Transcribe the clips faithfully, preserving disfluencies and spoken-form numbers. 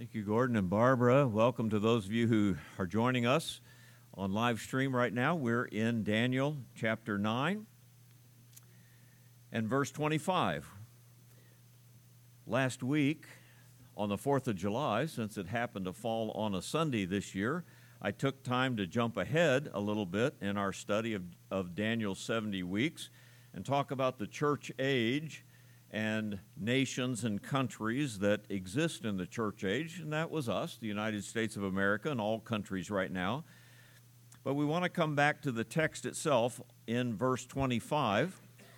Thank you, Gordon and Barbara. Welcome to those of you who are joining us on live stream right now. We're in Daniel chapter nine and verse twenty-five. Last week, on the fourth of July, since it happened to fall on a Sunday this year, I took time to jump ahead a little bit in our study of, of Daniel's seventy weeks and talk about the church age and nations and countries that exist in the church age, and that was us, the United States of America, and all countries right now. But we want to come back to the text itself in verse twenty-five,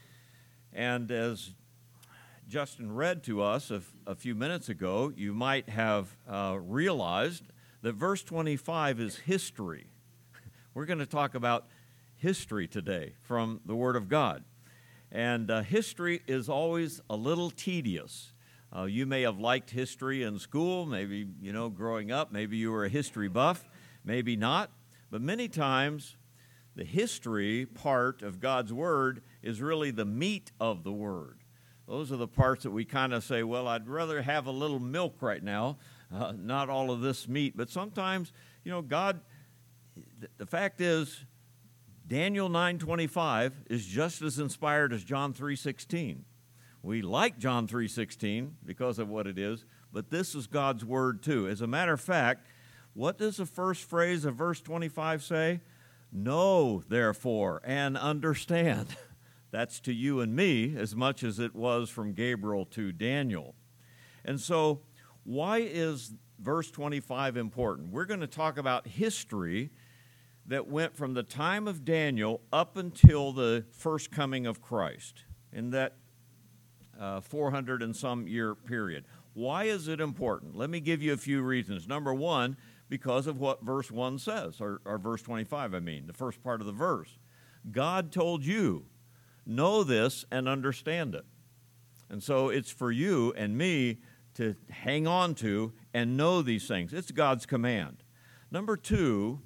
and as Justin read to us a, a few minutes ago, you might have uh, realized that verse twenty-five is history. We're going to talk about history today from the Word of God. And uh, history is always a little tedious. Uh, you may have liked history in school, maybe, you know, growing up, maybe you were a history buff, maybe not. But many times, the history part of God's Word is really the meat of the Word. Those are the parts that we kind of say, well, I'd rather have a little milk right now, uh, not all of this meat. But sometimes, you know, God, th- the fact is, Daniel nine twenty-five is just as inspired as John three sixteen. We like John three sixteen because of what it is, but this is God's Word too. As a matter of fact, what does the first phrase of verse twenty-five say? Know, therefore, and understand. That's to you and me as much as it was from Gabriel to Daniel. And so, why is verse twenty-five important? We're going to talk about history that went from the time of Daniel up until the first coming of Christ in that uh, four hundred and some year period. Why is it important? Let me give you a few reasons. Number one, because of what verse one says, or, or verse twenty-five, I mean, the first part of the verse. God told you, know this and understand it. And so it's for you and me to hang on to and know these things. It's God's command. Number two,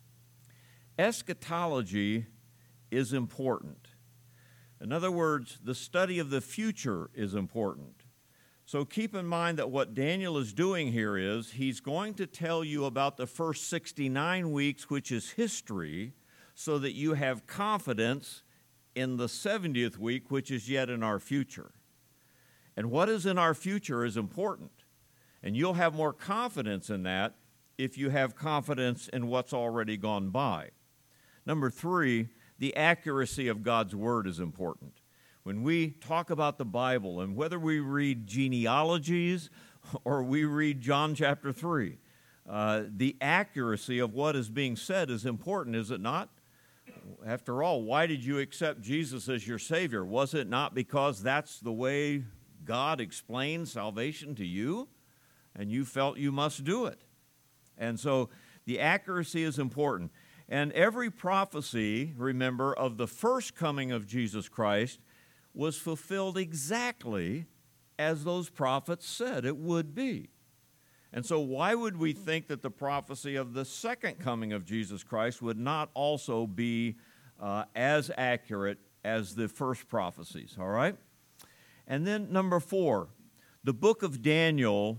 eschatology is important. In other words, the study of the future is important. So keep in mind that what Daniel is doing here is he's going to tell you about the first sixty-nine weeks, which is history, so that you have confidence in the seventieth week, which is yet in our future. And what is in our future is important. And you'll have more confidence in that if you have confidence in what's already gone by. Number three, the accuracy of God's Word is important. When we talk about the Bible, and whether we read genealogies or we read John chapter three, uh, the accuracy of what is being said is important, is it not? After all, why did you accept Jesus as your Savior? Was it not because that's the way God explained salvation to you, and you felt you must do it? And so the accuracy is important. And every prophecy, remember, of the first coming of Jesus Christ was fulfilled exactly as those prophets said it would be. And so why would we think that the prophecy of the second coming of Jesus Christ would not also be uh, as accurate as the first prophecies, all right? And then number four, the book of Daniel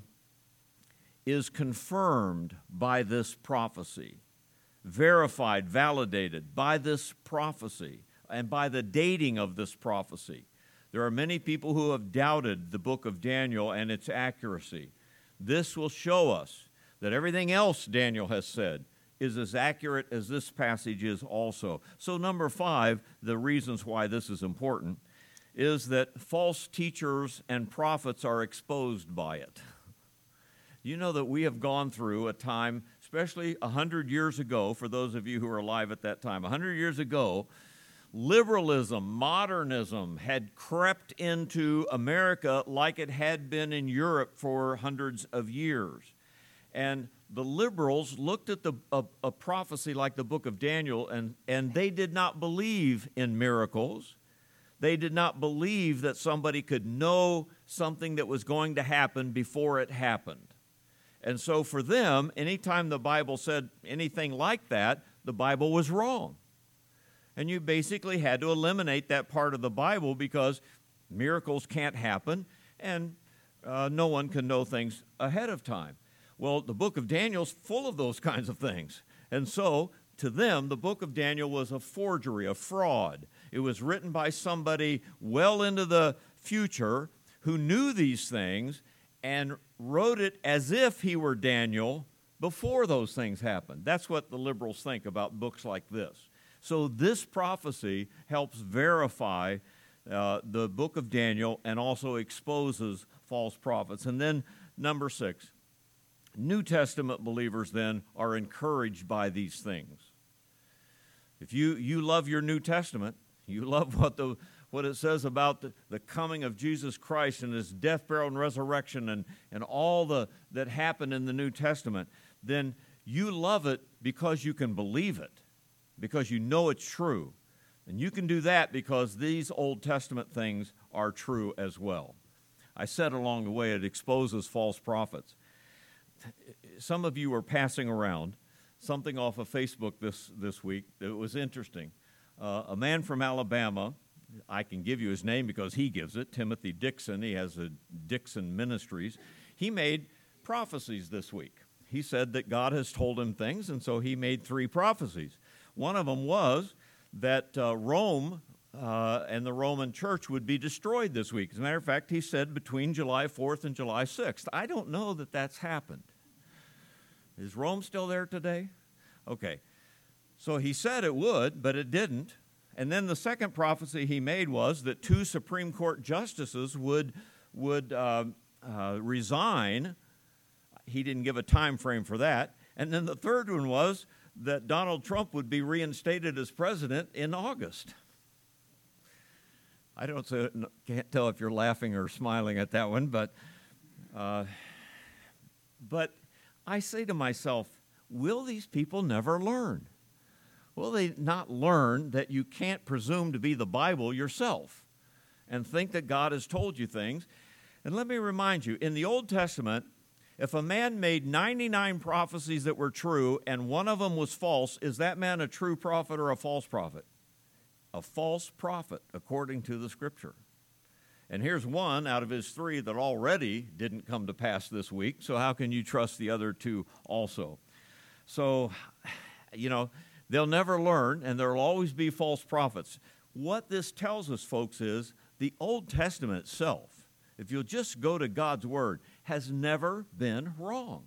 is confirmed by this prophecy. Verified, validated by this prophecy and by the dating of this prophecy. There are many people who have doubted the book of Daniel and its accuracy. This will show us that everything else Daniel has said is as accurate as this passage is also. So number five, the reasons why this is important, is that false teachers and prophets are exposed by it. You know that we have gone through a time, especially one hundred years ago, for those of you who were alive at that time, one hundred years ago, liberalism, modernism had crept into America like it had been in Europe for hundreds of years. And the liberals looked at the, a, a prophecy like the book of Daniel, and, and they did not believe in miracles. They did not believe that somebody could know something that was going to happen before it happened. And so for them, anytime the Bible said anything like that, the Bible was wrong. And you basically had to eliminate that part of the Bible because miracles can't happen and uh, no one can know things ahead of time. Well, the book of Daniel's full of those kinds of things. And so, to them, the book of Daniel was a forgery, a fraud. It was written by somebody well into the future who knew these things and wrote it as if he were Daniel before those things happened. That's what the liberals think about books like this. So this prophecy helps verify uh, the book of Daniel and also exposes false prophets. And then number six, New Testament believers then are encouraged by these things. If you, you love your New Testament, you love what the what it says about the, the coming of Jesus Christ and his death, burial, and resurrection and, and all the that happened in the New Testament, then you love it because you can believe it, because you know it's true. And you can do that because these Old Testament things are true as well. I said along the way it exposes false prophets. Some of you were passing around something off of Facebook this, this week that was interesting. Uh, a man from Alabama, I can give you his name because he gives it, Timothy Dixon. He has a Dixon Ministries. He made prophecies this week. He said that God has told him things, and so he made three prophecies. One of them was that uh, Rome uh, and the Roman church would be destroyed this week. As a matter of fact, he said between July fourth and July sixth. I don't know that that's happened. Is Rome still there today? Okay. So he said it would, but it didn't. And then the second prophecy he made was that two Supreme Court justices would, would uh, uh, resign. He didn't give a time frame for that. And then the third one was that Donald Trump would be reinstated as president in August. I don't say, can't tell if you're laughing or smiling at that one, but uh, but I say to myself, will these people never learn? Will they not learn that you can't presume to be the Bible yourself and think that God has told you things? And let me remind you, in the Old Testament, if a man made ninety-nine prophecies that were true and one of them was false, is that man a true prophet or a false prophet? A false prophet, according to the Scripture. And here's one out of his three that already didn't come to pass this week, so how can you trust the other two also? So, you know, they'll never learn, and there will always be false prophets. What this tells us, folks, is the Old Testament itself, if you'll just go to God's Word, has never been wrong.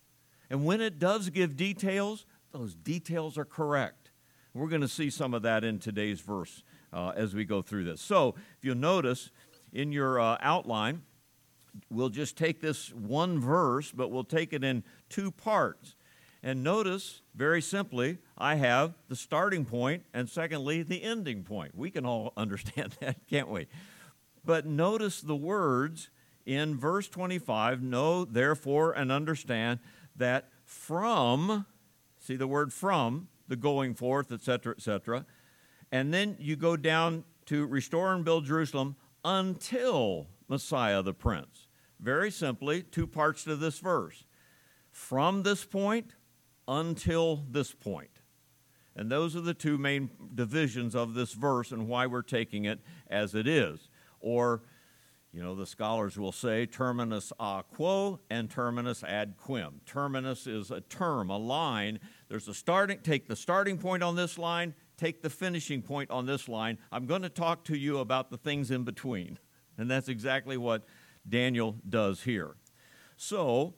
And when it does give details, those details are correct. We're going to see some of that in today's verse uh, as we go through this. So, if you'll notice, in your uh, outline, we'll just take this one verse, but we'll take it in two parts. And notice, very simply, I have the starting point and, secondly, the ending point. We can all understand that, can't we? But notice the words in verse twenty-five, know, therefore, and understand that from, see the word from, the going forth, et cetera, et cetera, and then you go down to restore and build Jerusalem until Messiah the Prince. Very simply, two parts to this verse. From this point until this point. And those are the two main divisions of this verse and why we're taking it as it is. Or, you know, the scholars will say terminus a quo and terminus ad quem. Terminus is a term, a line. There's a starting, take the starting point on this line, take the finishing point on this line. I'm going to talk to you about the things in between. And that's exactly what Daniel does here. So,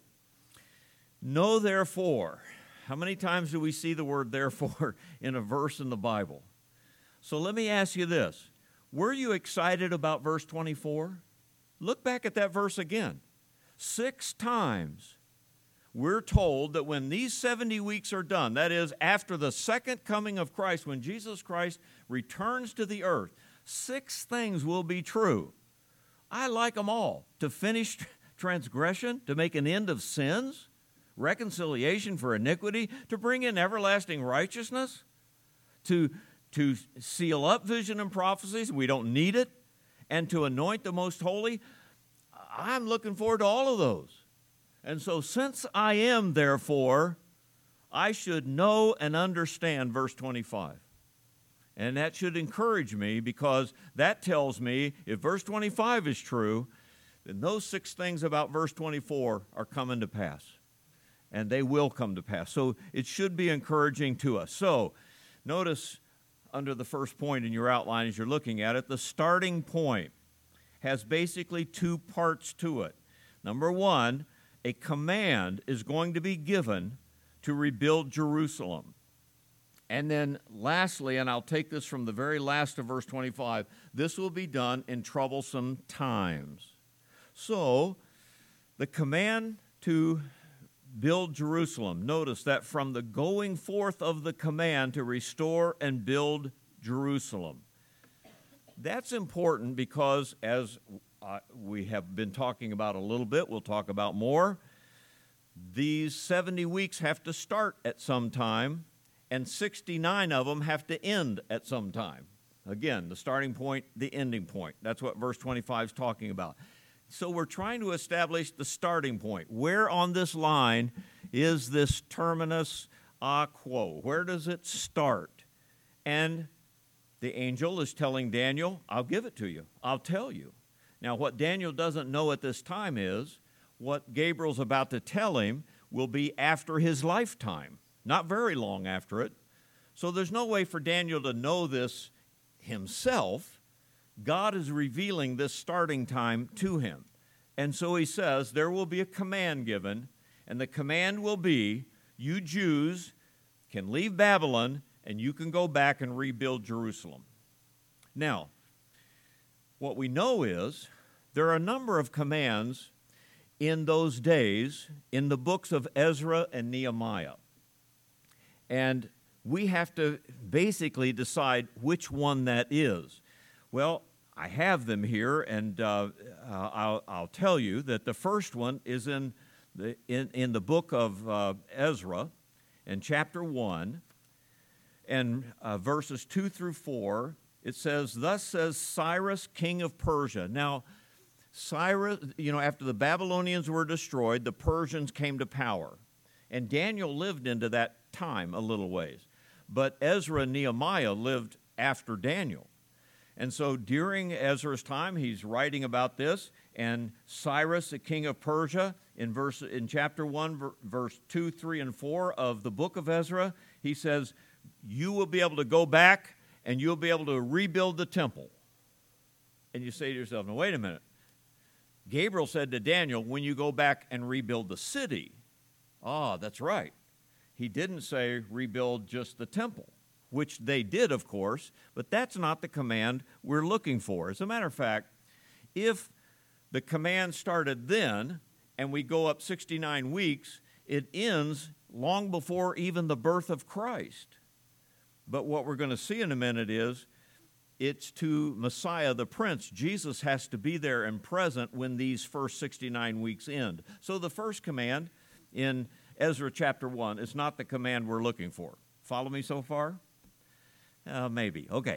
know therefore. How many times do we see the word therefore in a verse in the Bible? So let me ask you this. Were you excited about verse twenty-four? Look back at that verse again. Six times we're told that when these seventy weeks are done, that is, after the second coming of Christ, when Jesus Christ returns to the earth, six things will be true. I like them all. To finish transgression, to make an end of sins, reconciliation for iniquity, to bring in everlasting righteousness, to, to seal up vision and prophecies, we don't need it, and to anoint the most holy. I'm looking forward to all of those. And so since I am, therefore, I should know and understand verse twenty-five. And that should encourage me because that tells me if verse twenty-five is true, then those six things about verse twenty-four are coming to pass. and they will come to pass. So it should be encouraging to us. So notice under the first point in your outline as you're looking at it, the starting point has basically two parts to it. Number one, a command is going to be given to rebuild Jerusalem. And then lastly, and I'll take this from the very last of verse twenty-five, this will be done in troublesome times. So, the command to build Jerusalem, notice that from the going forth of the command to restore and build Jerusalem. That's important because, as uh, we have been talking about a little bit, we'll talk about more, these seventy weeks have to start at some time, and sixty-nine of them have to end at some time. Again, the starting point, the ending point. That's what verse twenty-five is talking about. So we're trying to establish the starting point. Where on this line is this terminus a quo? Where does it start? And the angel is telling Daniel, I'll give it to you. I'll tell you. Now, what Daniel doesn't know at this time is what Gabriel's about to tell him will be after his lifetime, not very long after it. So there's no way for Daniel to know this himself. God is revealing this starting time to him. And so he says, there will be a command given, and the command will be, you Jews can leave Babylon, and you can go back and rebuild Jerusalem. Now, what we know is there are a number of commands in those days in the books of Ezra and Nehemiah. And we have to basically decide which one that is. Well, I have them here, and uh, uh, I'll, I'll tell you that the first one is in the, in, in the book of uh, Ezra, in chapter one, and uh, verses two through four. It says, thus says Cyrus, king of Persia. Now, Cyrus, you know, after the Babylonians were destroyed, the Persians came to power. And Daniel lived into that time a little ways. But Ezra and Nehemiah lived after Daniel. And so during Ezra's time, he's writing about this, and Cyrus, the king of Persia, in verse in chapter one, verse two, three, and four of the book of Ezra, he says, you will be able to go back and you'll be able to rebuild the temple. And you say to yourself, now wait a minute. Gabriel said to Daniel, when you go back and rebuild the city. Ah, that's right. He didn't say rebuild just the temple, which they did, of course, but that's not the command we're looking for. As a matter of fact, if the command started then and we go up sixty-nine weeks, it ends long before even the birth of Christ. But what we're going to see in a minute is it's to Messiah the Prince. Jesus has to be there and present when these first sixty-nine weeks end. So the first command in Ezra chapter one is not the command we're looking for. Follow me so far? Uh, maybe. Okay.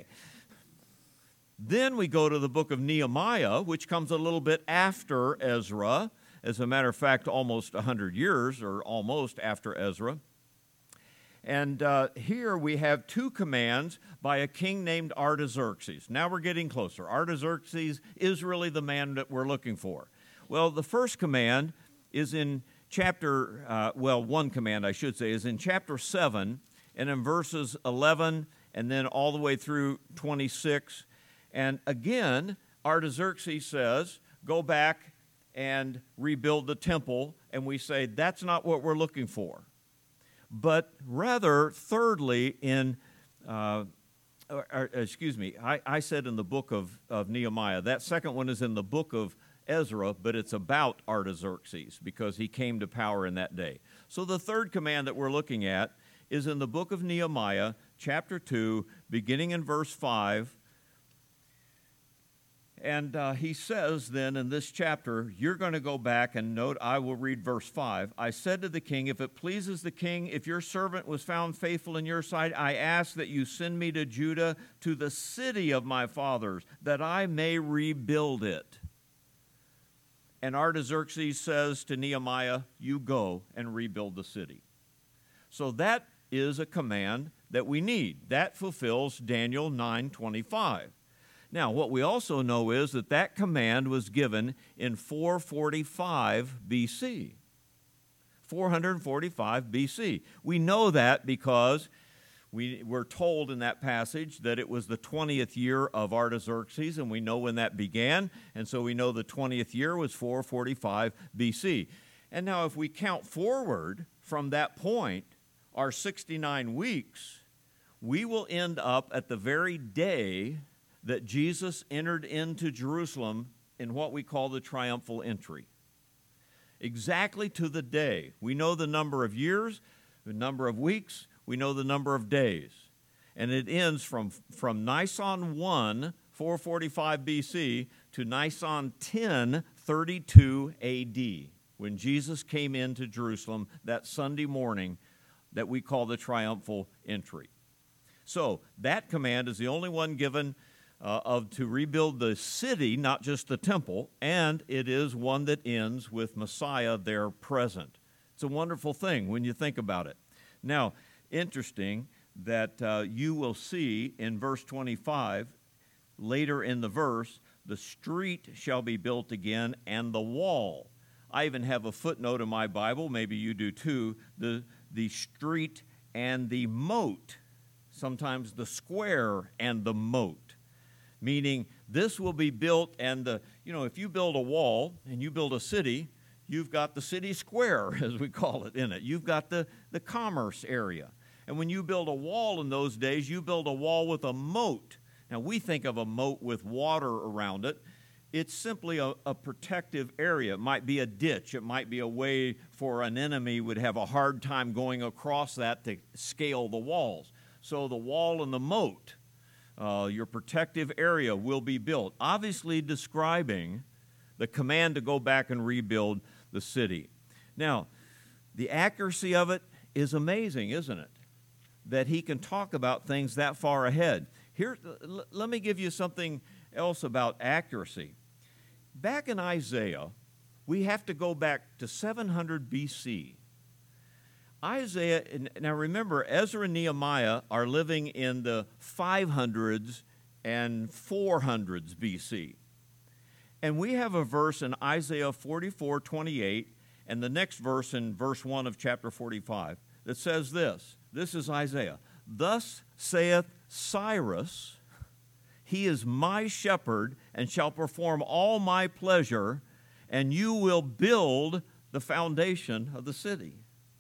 Then we go to the book of Nehemiah, which comes a little bit after Ezra. As a matter of fact, almost one hundred years, or almost after Ezra. And uh, here we have two commands by a king named Artaxerxes. Now we're getting closer. Artaxerxes is really the man that we're looking for. Well, the first command is in chapter, uh, well, one command, I should say, is in chapter seven, and in verses eleven, and then all the way through twenty-six. And again, Artaxerxes says, go back and rebuild the temple. And we say, that's not what we're looking for. But rather, thirdly, in, uh, or, or, excuse me, I, I said in the book of, of Nehemiah. That second one is in the book of Ezra, but it's about Artaxerxes because he came to power in that day. So the third command that we're looking at is in the book of Nehemiah, chapter two, beginning in verse five. And uh, he says then in this chapter, you're going to go back and note, I will read verse five. I said to the king, if it pleases the king, if your servant was found faithful in your sight, I ask that you send me to Judah, to the city of my fathers, that I may rebuild it. And Artaxerxes says to Nehemiah, you go and rebuild the city. So that is a command that we need. That fulfills Daniel nine twenty-five. Now, what we also know is that that command was given in four forty-five B C. four forty-five B C. We know that because we were told in that passage that it was the twentieth year of Artaxerxes, and we know when that began, and so we know the twentieth year was four forty-five B C. And now if we count forward from that point, our sixty-nine weeks, we will end up at the very day that Jesus entered into Jerusalem in what we call the triumphal entry. Exactly to the day. We know the number of years, the number of weeks, we know the number of days. And it ends from, from Nisan one, four forty-five B C, to Nisan ten, thirty-two A D, when Jesus came into Jerusalem that Sunday morning that we call the triumphal entry. So that command is the only one given uh, of to rebuild the city, not just the temple, and it is one that ends with Messiah there present. It's a wonderful thing when you think about it. Now, interesting that uh, you will see in verse twenty-five, later in the verse, the street shall be built again and the wall. I even have a footnote in my Bible, maybe you do too, the, the street and the moat, sometimes the square and the moat, meaning this will be built and the, you know, if you build a wall and you build a city, you've got the city square, as we call it, in it. You've got the, the commerce area. And when you build a wall in those days, you build a wall with a moat. Now, we think of a moat with water around it. It's simply a, a protective area. It might be a ditch. It might be a way for an enemy would have a hard time going across that to scale the walls. So the wall and the moat, uh, your protective area, will be built, obviously describing the command to go back and rebuild the city. Now, the accuracy of it is amazing, isn't it? That he can talk about things that far ahead. Here, l- let me give you something else about accuracy. Back in Isaiah, we have to go back to seven hundred B C. Isaiah, now remember, Ezra and Nehemiah are living in the five hundreds and four hundreds B C. And we have a verse in Isaiah forty-four twenty-eight, and the next verse in verse one of chapter forty-five that says this. This is Isaiah. Thus saith Cyrus, he is my shepherd and shall perform all my pleasure, and you will build the foundation of the city.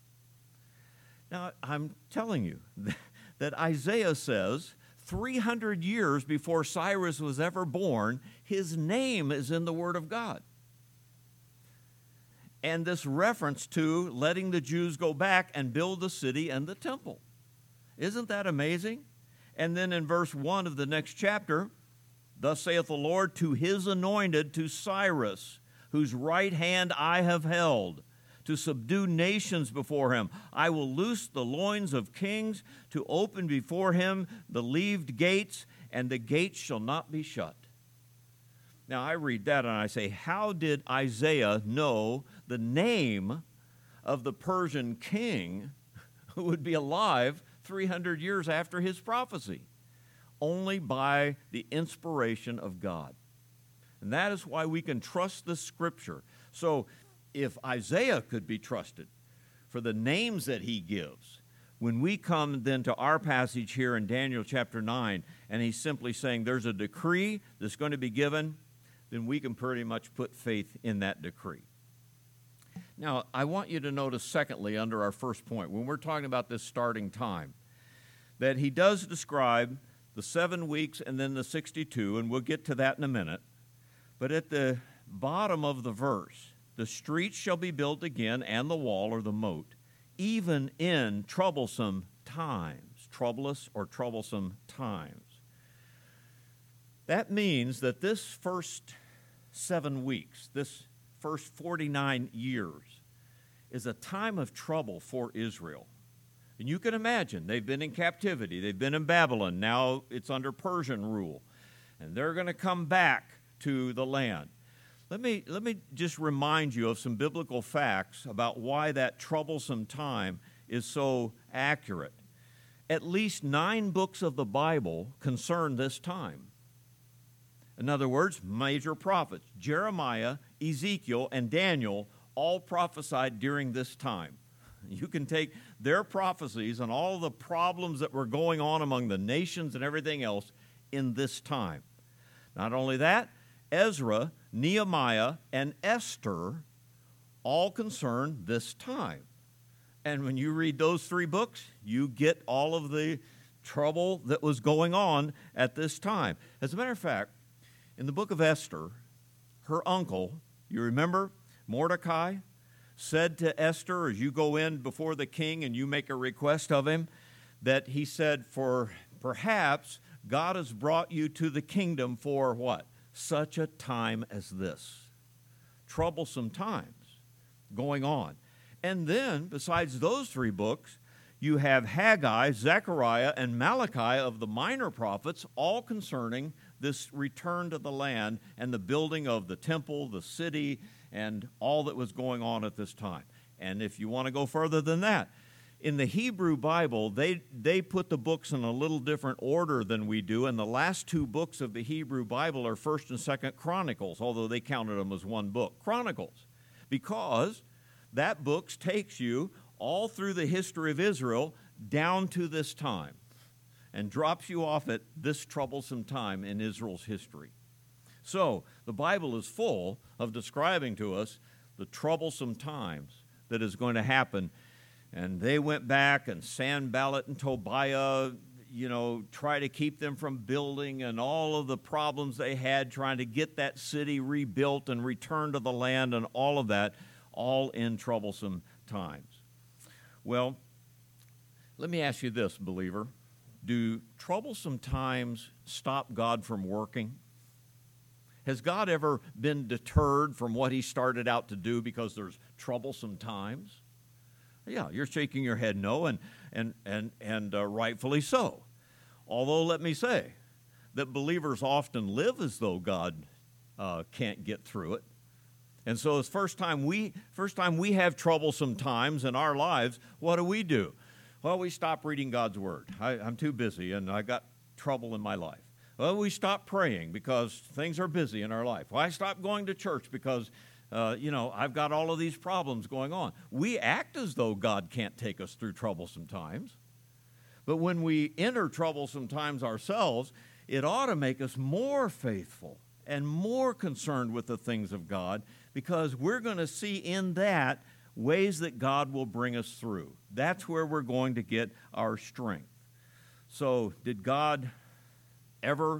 Now, I'm telling you that Isaiah says three hundred years before Cyrus was ever born, his name is in the Word of God. And this reference to letting the Jews go back and build the city and the temple. Isn't that amazing? And then in verse one of the next chapter, thus saith the Lord to his anointed, to Cyrus, whose right hand I have held, to subdue nations before him. I will loose the loins of kings, to open before him the leaved gates, and the gates shall not be shut. Now, I read that and I say, how did Isaiah know the name of the Persian king who would be alive three hundred years after his prophecy? Only by the inspiration of God. And that is why we can trust the Scripture. So, if Isaiah could be trusted for the names that he gives, when we come then to our passage here in Daniel chapter nine, and he's simply saying there's a decree that's going to be given, then we can pretty much put faith in that decree. Now, I want you to notice, secondly, under our first point, when we're talking about this starting time, that he does describe the seven weeks and then the sixty-two, and we'll get to that in a minute. But at the bottom of the verse, the streets shall be built again, and the wall or the moat, even in troublesome times, troublous or troublesome times. That means that this first seven weeks, this first forty-nine years, is a time of trouble for Israel. And you can imagine, they've been in captivity. They've been in Babylon. Now it's under Persian rule. And they're going to come back to the land. Let me, let me just remind you of some biblical facts about why that troublesome time is so accurate. At least nine books of the Bible concern this time. In other words, major prophets, Jeremiah, Ezekiel, and Daniel, all prophesied during this time. You can take their prophecies and all the problems that were going on among the nations and everything else in this time. Not only that, Ezra, Nehemiah, and Esther all concern this time. And when you read those three books, you get all of the trouble that was going on at this time. As a matter of fact, in the book of Esther, her uncle, you remember, Mordecai, said to Esther, as you go in before the king and you make a request of him, that he said, for perhaps God has brought you to the kingdom for what? Such a time as this. Troublesome times going on. And then, besides those three books, you have Haggai, Zechariah, and Malachi of the minor prophets, all concerning this return to the land and the building of the temple, the city, and all that was going on at this time. And if you want to go further than that, in the Hebrew Bible, they, they put the books in a little different order than we do, and the last two books of the Hebrew Bible are First and Second Chronicles, although they counted them as one book, Chronicles, because that book takes you all through the history of Israel down to this time and drops you off at this troublesome time in Israel's history. So the Bible is full of describing to us the troublesome times that is going to happen. And they went back, and Sanballat and Tobiah, you know, try to keep them from building, and all of the problems they had trying to get that city rebuilt and return to the land and all of that, all in troublesome times. Well, let me ask you this, believer. Do troublesome times stop God from working? Has God ever been deterred from what he started out to do because there's troublesome times? Yeah, you're shaking your head no, and, and, and, and uh, rightfully so. Although, let me say that believers often live as though God uh, can't get through it. And so it's first time we first time we have troublesome times in our lives, what do we do? Well, we stop reading God's Word. I, I'm too busy, and I got trouble in my life. Well, we stop praying because things are busy in our life. Well, I stop going to church because, uh, you know, I've got all of these problems going on. We act as though God can't take us through troublesome times. But when we enter troublesome times ourselves, it ought to make us more faithful and more concerned with the things of God, because we're going to see in that ways that God will bring us through. That's where we're going to get our strength. So, did God ever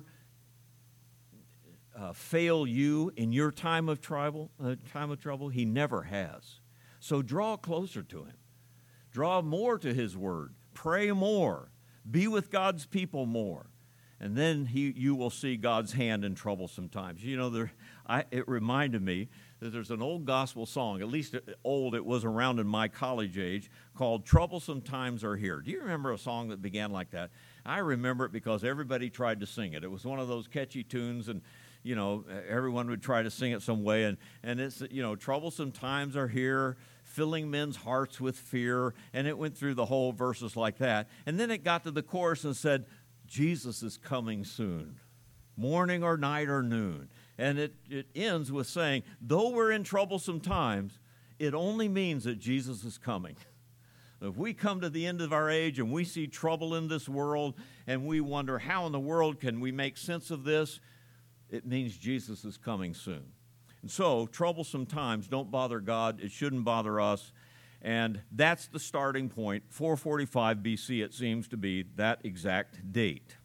uh, fail you in your time of trouble? Uh, time of trouble? He never has. So draw closer to him. Draw more to his word. Pray more. Be with God's people more. And then he, you will see God's hand in troublesome times. You know, there, I, it reminded me that there's an old gospel song, at least old, it was around in my college age, called Troublesome Times Are Here. Do you remember a song that began like that? I remember it because everybody tried to sing it. It was one of those catchy tunes, and, you know, everyone would try to sing it some way. And, and it's, you know, troublesome times are here, filling men's hearts with fear. And it went through the whole verses like that. And then it got to the chorus and said, Jesus is coming soon, morning or night or noon. And it, it ends with saying, though we're in troublesome times, it only means that Jesus is coming. If we come to the end of our age and we see trouble in this world and we wonder how in the world can we make sense of this, it means Jesus is coming soon. And so, troublesome times don't bother God. It shouldn't bother us. And that's the starting point, four forty-five B C, it seems to be that exact date.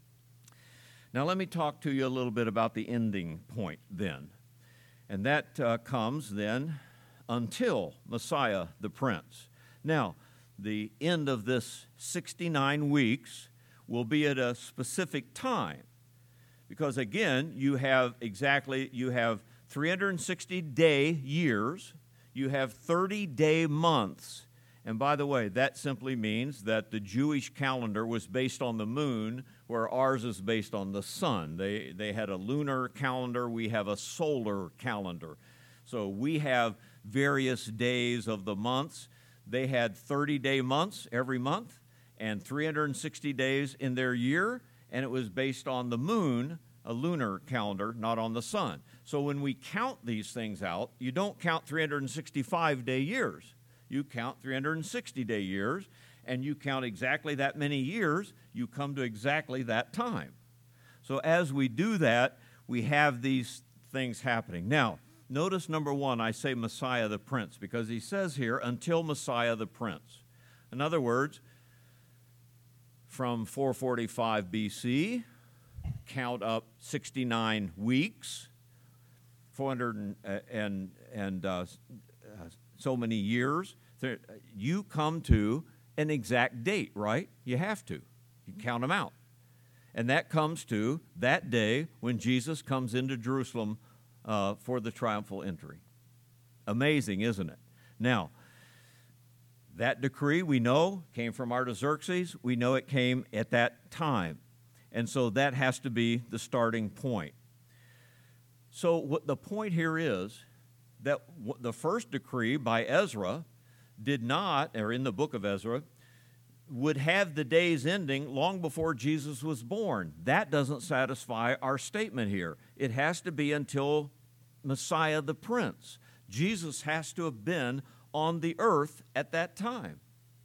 Now, let me talk to you a little bit about the ending point then. And that uh, comes then until Messiah the Prince. Now, the end of this sixty-nine weeks will be at a specific time. Because, again, you have exactly, you have three hundred sixty day years. You have thirty day months. And by the way, that simply means that the Jewish calendar was based on the moon, where ours is based on the sun. They, they had a lunar calendar. We have a solar calendar. So we have various days of the months. They had thirty day months every month and three hundred sixty days in their year, and it was based on the moon, a lunar calendar, not on the sun. So when we count these things out, you don't count three hundred sixty-five day years. you count three hundred sixty day years, and you count exactly that many years, you come to exactly that time. So as we do that, we have these things happening. Now, notice number one, I say Messiah the Prince, because he says here, until Messiah the Prince. In other words, from four forty-five B C, count up sixty-nine weeks, four hundred and, and, and uh, so many years, you come to an exact date, right? You have to. You count them out. And that comes to that day when Jesus comes into Jerusalem uh, for the triumphal entry. Amazing, isn't it? Now, that decree, we know, came from Artaxerxes. We know it came at that time. And so that has to be the starting point. So what the point here is that the first decree by Ezra did not, or in the book of Ezra, would have the days ending long before Jesus was born. That doesn't satisfy our statement here. It has to be until Messiah the Prince. Jesus has to have been on the earth at that time.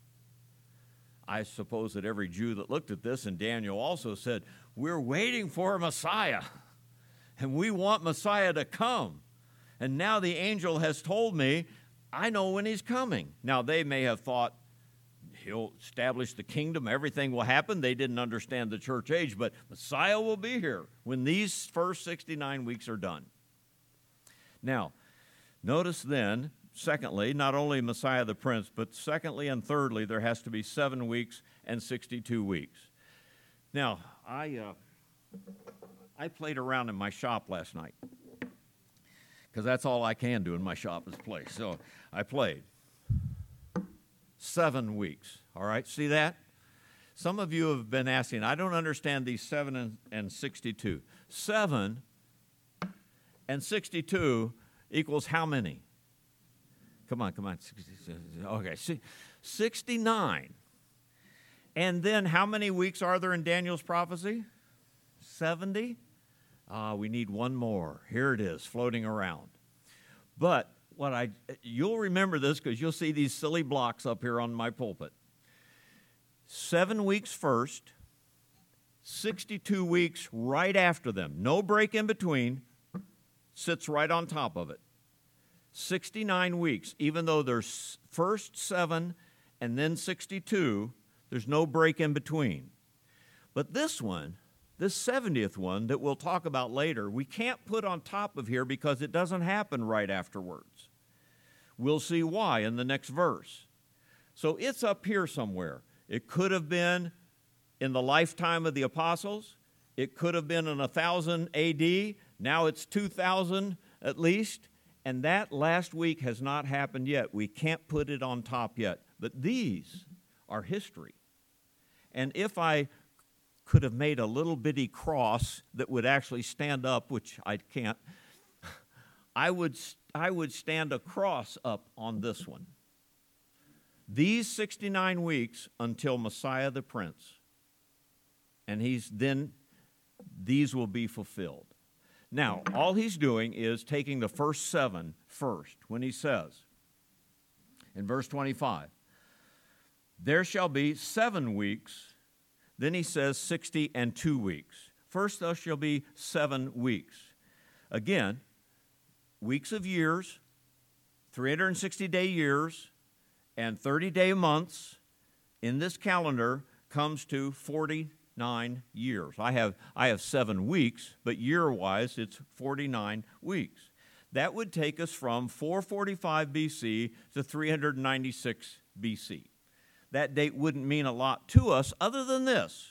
I suppose that every Jew that looked at this, and Daniel also said, we're waiting for a Messiah, and we want Messiah to come. And now the angel has told me, I know when he's coming. Now, they may have thought, he'll establish the kingdom, everything will happen. They didn't understand the church age, but Messiah will be here when these first sixty-nine weeks are done. Now, notice then, secondly, not only Messiah the Prince, but secondly and thirdly, there has to be seven weeks and sixty-two weeks. Now, I, uh, I played around in my shop last night, because that's all I can do in my shop is play. So I played. Seven weeks, all right? See that? Some of you have been asking, I don't understand these seven and, and sixty-two. Seven and sixty-two equals how many? Come on, come on. Okay, see, sixty-nine. And then how many weeks are there in Daniel's prophecy? seventy? Ah, we need one more. Here it is, floating around. But what I you'll remember this because you'll see these silly blocks up here on my pulpit. Seven weeks first, sixty-two weeks right after them. No break in between, sits right on top of it. sixty-nine weeks, even though there's first seven and then sixty-two, there's no break in between. But this one, this seventieth one that we'll talk about later, we can't put on top of here because it doesn't happen right afterwards. We'll see why in the next verse. So it's up here somewhere. It could have been in the lifetime of the apostles. It could have been in one thousand A D. Now it's two thousand at least. And that last week has not happened yet. We can't put it on top yet. But these are history. And if I could have made a little bitty cross that would actually stand up, which I can't, I would, I would stand a cross up on this one. These sixty-nine weeks until Messiah the Prince. And he's then, these will be fulfilled. Now, all he's doing is taking the first seven first when he says, in verse twenty-five, there shall be seven weeks. Then he says sixty and two weeks. First there shall be seven weeks. Again, weeks of years, three hundred sixty day years, and thirty day months in this calendar comes to forty-nine years. I have, I have seven weeks, but year-wise it's forty-nine weeks. That would take us from four forty-five B C to three hundred ninety-six B C. That date wouldn't mean a lot to us other than this.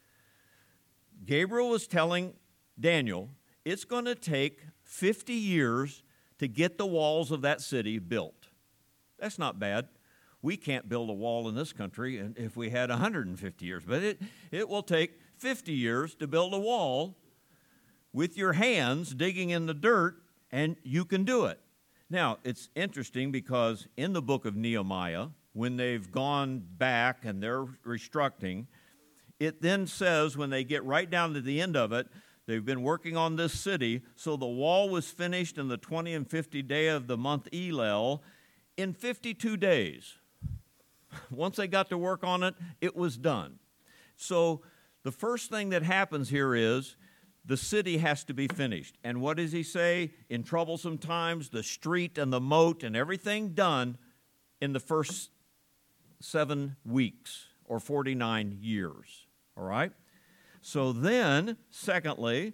Gabriel was telling Daniel, it's going to take fifty years to get the walls of that city built. That's not bad. We can't build a wall in this country if we had one hundred fifty years, but it, it will take fifty years to build a wall with your hands digging in the dirt, and you can do it. Now, it's interesting because in the book of Nehemiah, when they've gone back and they're restructuring, it then says when they get right down to the end of it, they've been working on this city, so the wall was finished in the twentieth and fiftieth day of the month Elul, in fifty-two days. Once they got to work on it, it was done. So the first thing that happens here is the city has to be finished. And what does he say? In troublesome times, the street and the moat and everything done in the first seven weeks or forty-nine years. All right? So then, secondly,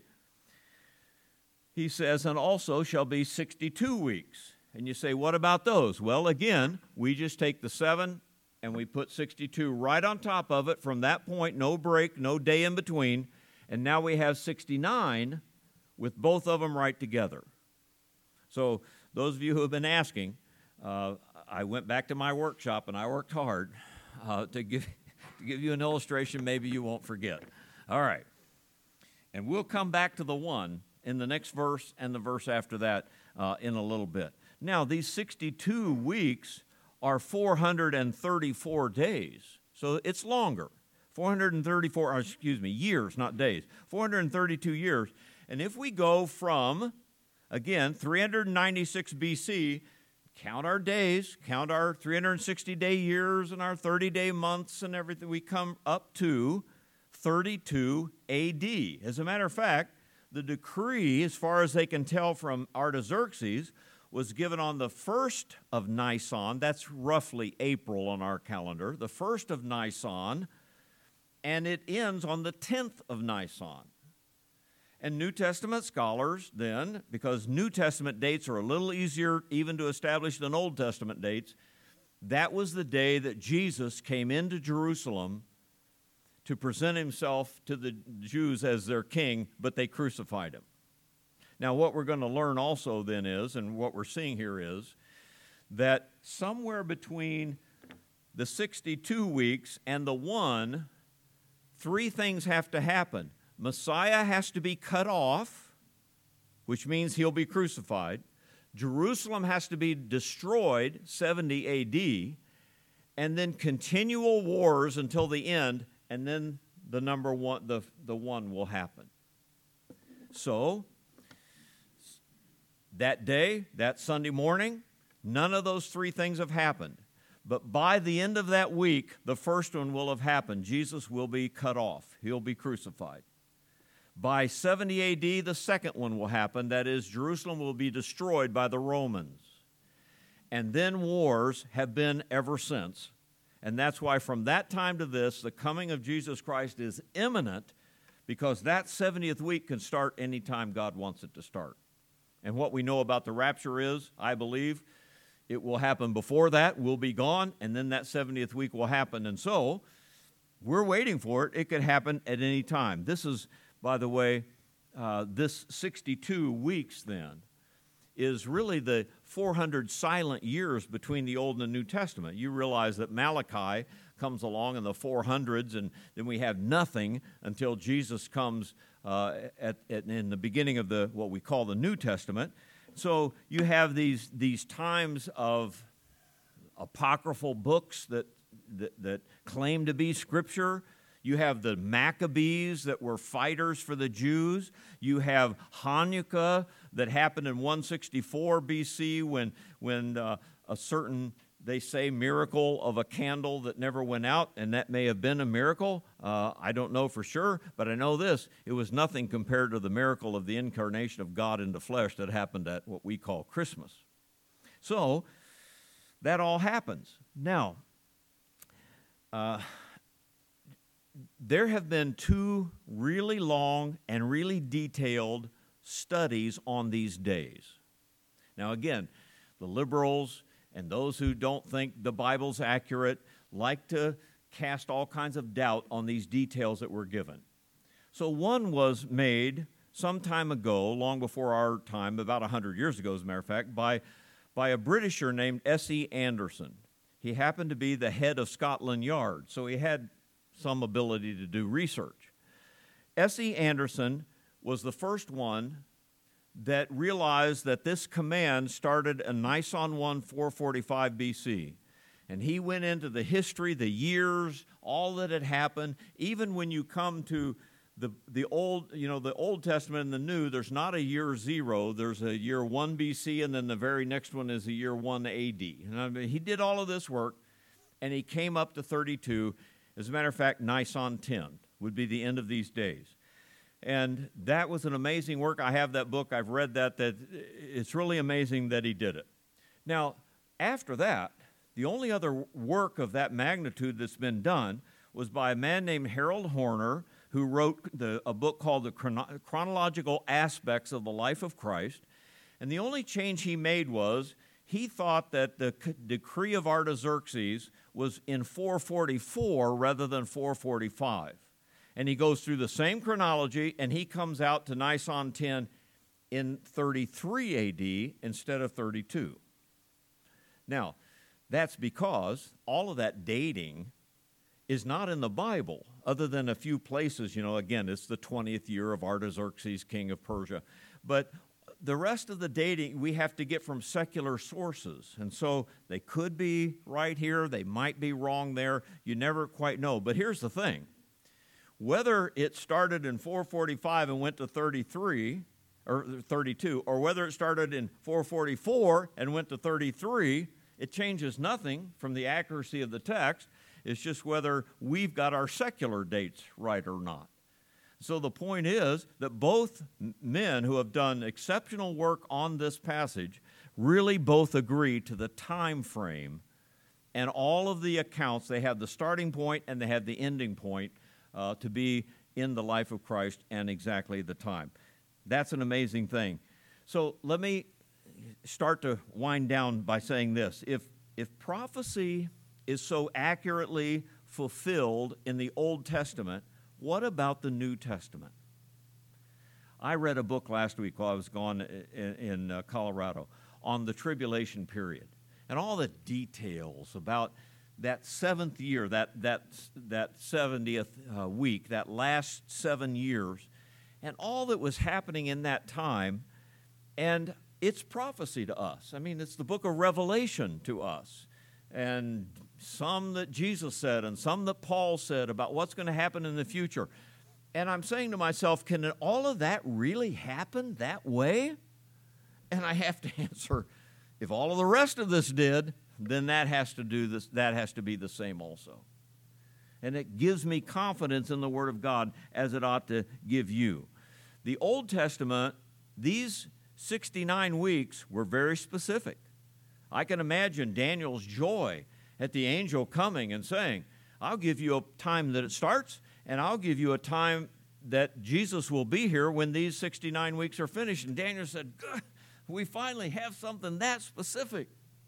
he says, and also shall be sixty-two weeks. And you say, what about those? Well, again, we just take the seven and we put sixty-two right on top of it. From that point, no break, no day in between. And now we have sixty-nine with both of them right together. So those of you who have been asking, uh, I went back to my workshop and I worked hard uh, to give, to give you an illustration maybe you won't forget. All right. And we'll come back to the one in the next verse and the verse after that uh, in a little bit. Now, these sixty-two weeks are four hundred thirty-four days, so it's longer. four hundred thirty-four, excuse me, years, not days. four hundred thirty-two years. And if we go from, again, three hundred ninety-six B C, count our days, count our three hundred sixty-day years and our thirty-day months and everything, we come up to thirty-two A D. As a matter of fact, the decree, as far as they can tell from Artaxerxes, was given on the first of Nisan. That's roughly April on our calendar. The first of Nisan, and it ends on the tenth of Nisan. And New Testament scholars then, because New Testament dates are a little easier even to establish than Old Testament dates, that was the day that Jesus came into Jerusalem to present himself to the Jews as their king, but they crucified him. Now, what we're going to learn also then is, and what we're seeing here is, that somewhere between the sixty-two weeks and the one, three things have to happen. Messiah has to be cut off, which means he'll be crucified. Jerusalem has to be destroyed, seventy A D, and then continual wars until the end, and then the number one, the, the one will happen. So, that day, that Sunday morning, none of those three things have happened. But by the end of that week, the first one will have happened. Jesus will be cut off. He'll be crucified. By seventy A D, the second one will happen. That is, Jerusalem will be destroyed by the Romans. And then wars have been ever since. And that's why from that time to this, the coming of Jesus Christ is imminent, because that seventieth week can start any time God wants it to start. And what we know about the rapture is, I believe, it will happen before that, we'll be gone, and then that seventieth week will happen. And so, we're waiting for it. It could happen at any time. This is, by the way, uh, this sixty-two weeks then is really the four hundred silent years between the Old and the New Testament. You realize that Malachi comes along in the four hundreds, and then we have nothing until Jesus comes uh, at, at, in the beginning of the what we call the New Testament. So you have these, these times of apocryphal books that, that, that claim to be Scripture. You have the Maccabees that were fighters for the Jews. You have Hanukkah that happened in one sixty-four B C when, when uh, a certain, they say, miracle of a candle that never went out, and that may have been a miracle. Uh, I don't know for sure, but I know this. It was nothing compared to the miracle of the incarnation of God into flesh that happened at what we call Christmas. So, that all happens. Now, uh, there have been two really long and really detailed studies on these days. Now, again, the liberals and those who don't think the Bible's accurate like to cast all kinds of doubt on these details that were given. So one was made some time ago, long before our time, about one hundred years ago, as a matter of fact, by, by a Britisher named S E Anderson. He happened to be the head of Scotland Yard, so he had some ability to do research. S E Anderson was the first one that realized that this command started in Nisan one, four forty-five B C. And he went into the history, the years, all that had happened. Even when you come to the the old, you know, the Old Testament and the New, there's not a year zero. There's a year one B C, and then the very next one is a year one A D. And I mean, he did all of this work, and he came up to thirty-two. As a matter of fact, Nisan ten would be the end of these days. And that was an amazing work. I have that book. I've read that. That it's really amazing that he did it. Now, after that, the only other work of that magnitude that's been done was by a man named Harold Horner, who wrote the, a book called The Chrono- Chronological Aspects of the Life of Christ. And the only change he made was he thought that the c- decree of Artaxerxes was in four forty-four rather than four forty-five. And he goes through the same chronology, and he comes out to Nisan ten in thirty-three A D instead of thirty-two. Now, that's because all of that dating is not in the Bible, other than a few places. You know, again, it's the twentieth year of Artaxerxes, king of Persia. But the rest of the dating we have to get from secular sources. And so they could be right here, they might be wrong there. You never quite know. But here's the thing. Whether it started in four forty-five and went to thirty-three, or thirty-two, or whether it started in four forty-four and went to thirty-three, it changes nothing from the accuracy of the text. It's just whether we've got our secular dates right or not. So the point is that both men who have done exceptional work on this passage really both agree to the time frame, and all of the accounts, they have the starting point and they have the ending point uh, to be in the life of Christ and exactly the time. That's an amazing thing. So let me start to wind down by saying this. If, if prophecy is so accurately fulfilled in the Old Testament, what about the New Testament? I read a book last week while I was gone in, in uh, Colorado on the tribulation period and all the details about that seventh year, that, that, that seventieth uh, week, that last seven years, and all that was happening in that time. And it's prophecy to us. I mean, it's the book of Revelation to us. And some that Jesus said and some that Paul said about what's going to happen in the future. And I'm saying to myself, can all of that really happen that way? And I have to answer, if all of the rest of this did, then that has to do this, that has to be the same also. And it gives me confidence in the Word of God as it ought to give you. The Old Testament, these sixty-nine weeks were very specific. I can imagine Daniel's joy at the angel coming and saying, I'll give you a time that it starts, and I'll give you a time that Jesus will be here when these sixty-nine weeks are finished. And Daniel said, good, we finally have something that specific.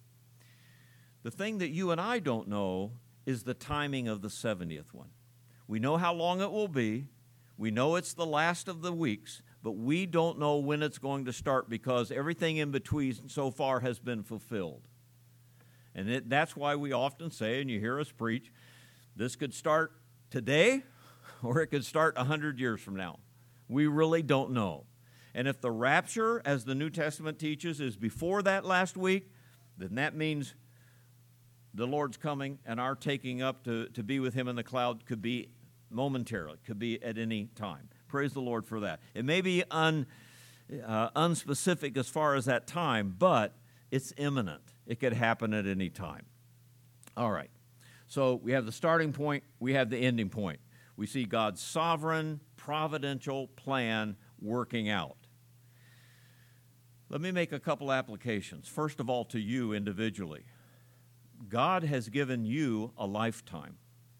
The thing that you and I don't know is the timing of the seventieth one. We know how long it will be. We know it's the last of the weeks, but we don't know when it's going to start because everything in between so far has been fulfilled. And it, that's why we often say, and you hear us preach, this could start today or it could start one hundred years from now. We really don't know. And if the rapture, as the New Testament teaches, is before that last week, then that means the Lord's coming and our taking up to, to be with Him in the cloud could be momentarily, could be at any time. Praise the Lord for that. It may be un, uh, unspecific as far as that time, but it's imminent. It could happen at any time. All right. So we have the starting point. We have the ending point. We see God's sovereign, providential plan working out. Let me make a couple applications. First of all, to you individually. God has given you a lifetime.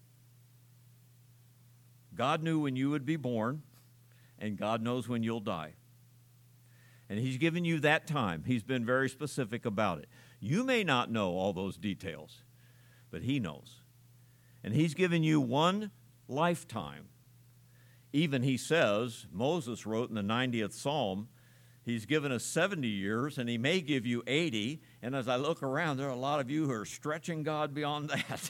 God knew when you would be born, and God knows when you'll die. And He's given you that time. He's been very specific about it. You may not know all those details, but He knows. And He's given you one lifetime. Even He says, Moses wrote in the ninetieth Psalm, He's given us seventy years, and He may give you eighty. And as I look around, there are a lot of you who are stretching God beyond that.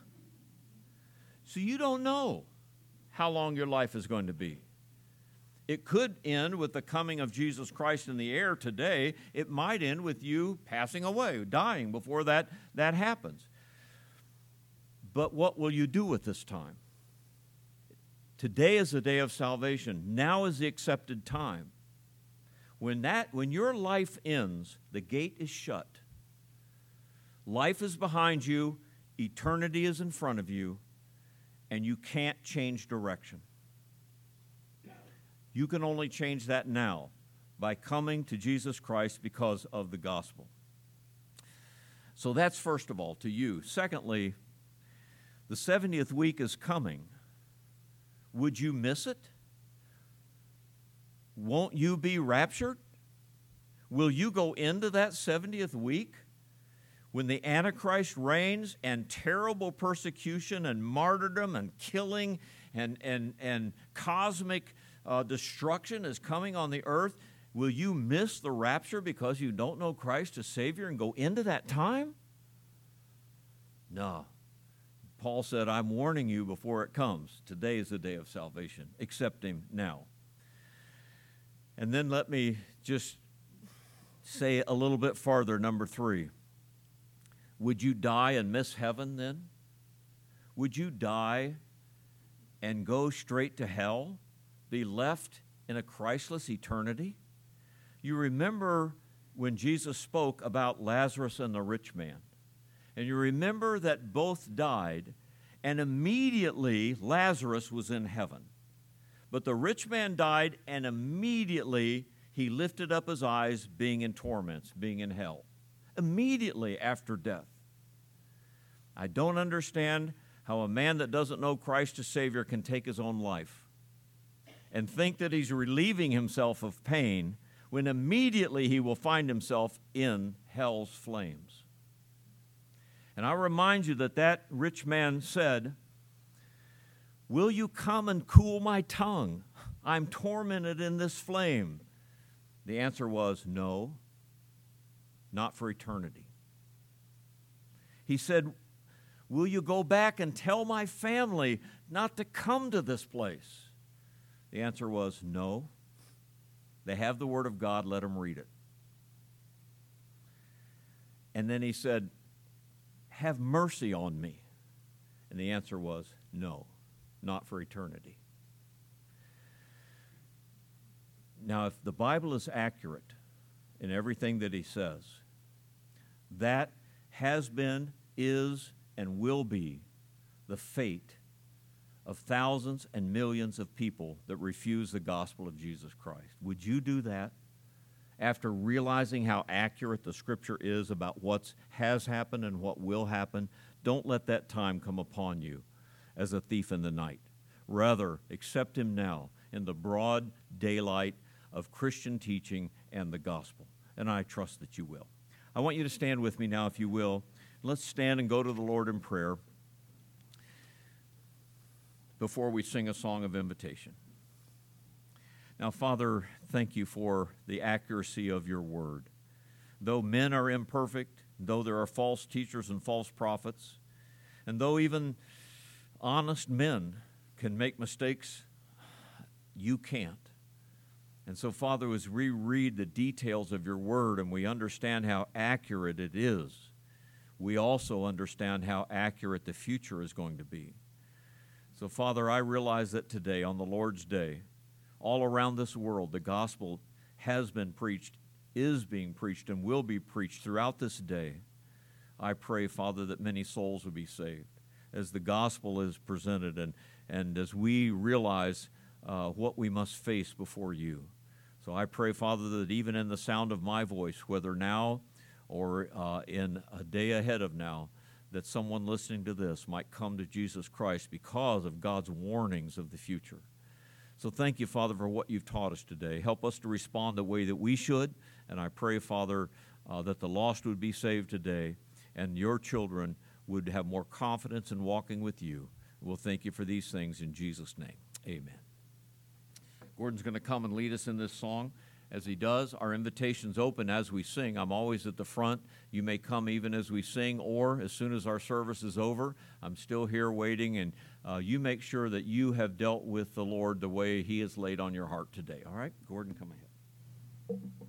So you don't know how long your life is going to be. It could end with the coming of Jesus Christ in the air today. It might end with you passing away, dying before that, that happens. But what will you do with this time? Today is the day of salvation. Now is the accepted time. When that, when your life ends, the gate is shut. Life is behind you, eternity is in front of you, and you can't change direction. You can only change that now by coming to Jesus Christ because of the gospel. So that's first of all to you. Secondly, the seventieth week is coming. Would you miss it? Won't you be raptured? Will you go into that seventieth week when the Antichrist reigns and terrible persecution and martyrdom and killing and, and, and cosmic uh, destruction is coming on the earth? Will you miss the rapture because you don't know Christ as Savior and go into that time? No. Paul said, I'm warning you before it comes. Today is the day of salvation. Accept Him now. And then let me just say a little bit farther, number three. Would you die and miss heaven then? Would you die and go straight to hell, be left in a Christless eternity? You remember when Jesus spoke about Lazarus and the rich man. And you remember that both died, and immediately Lazarus was in heaven. But the rich man died, and immediately he lifted up his eyes, being in torments, being in hell. Immediately after death. I don't understand how a man that doesn't know Christ as Savior can take his own life and think that he's relieving himself of pain when immediately he will find himself in hell's flames. And I remind you that that rich man said, will you come and cool my tongue? I'm tormented in this flame. The answer was no, not for eternity. He said, will you go back and tell my family not to come to this place? The answer was no. They have the Word of God, let them read it. And then he said, have mercy on me. And the answer was no, not for eternity. Now, if the Bible is accurate in everything that he says, that has been, is, and will be the fate of thousands and millions of people that refuse the gospel of Jesus Christ. Would you do that after realizing how accurate the Scripture is about what has happened and what will happen? Don't let that time come upon you as a thief in the night. Rather, accept Him now in the broad daylight of Christian teaching and the gospel. And I trust that you will. I want you to stand with me now, if you will. Let's stand and go to the Lord in prayer before we sing a song of invitation. Now, Father, thank you for the accuracy of your word. Though men are imperfect, though there are false teachers and false prophets, and though even honest men can make mistakes, you can't. And so, Father, as we read the details of your word and we understand how accurate it is, we also understand how accurate the future is going to be. So, Father, I realize that today, on the Lord's Day, all around this world, the gospel has been preached, is being preached, and will be preached throughout this day. I pray, Father, that many souls will be saved as the gospel is presented and, and as we realize uh, what we must face before you. So I pray, Father, that even in the sound of my voice, whether now or uh, in a day ahead of now, that someone listening to this might come to Jesus Christ because of God's warnings of the future. So thank you, Father, for what you've taught us today. Help us to respond the way that we should, and I pray, Father, uh, that the lost would be saved today and your children would have more confidence in walking with you. We'll thank you for these things in Jesus' name. Amen. Gordon's going to come and lead us in this song. As he does, our invitation's open as we sing. I'm always at the front. You may come even as we sing, or as soon as our service is over. I'm still here waiting, and uh, you make sure that you have dealt with the Lord the way he has laid on your heart today. All right? Gordon, come ahead.